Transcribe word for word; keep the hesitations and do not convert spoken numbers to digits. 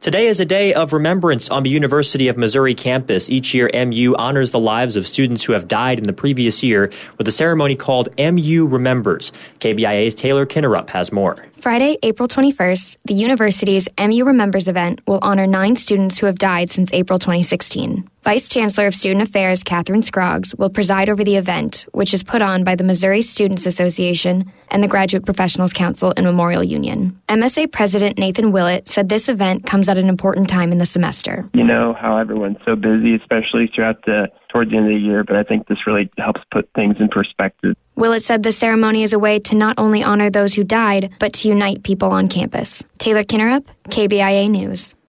Today is a day of remembrance on the University of Missouri campus. Each year, M U honors the lives of students who have died in the previous year with a ceremony called M U Remembers. K B I A's Taylor Kinnerup has more. Friday, April twenty-first, the university's M U Remembers event will honor nine students who have died since April twenty sixteen. Vice Chancellor of Student Affairs Catherine Scroggs will preside over the event, which is put on by the Missouri Students Association and the Graduate Professionals Council and Memorial Union. M S A President Nathan Willett said this event comes at an important time in the semester. You know how everyone's so busy, especially throughout the towards the end of the year, but I think this really helps put things in perspective. Willett said the ceremony is a way to not only honor those who died, but to unite people on campus. Taylor Kinnerup, K B I A News.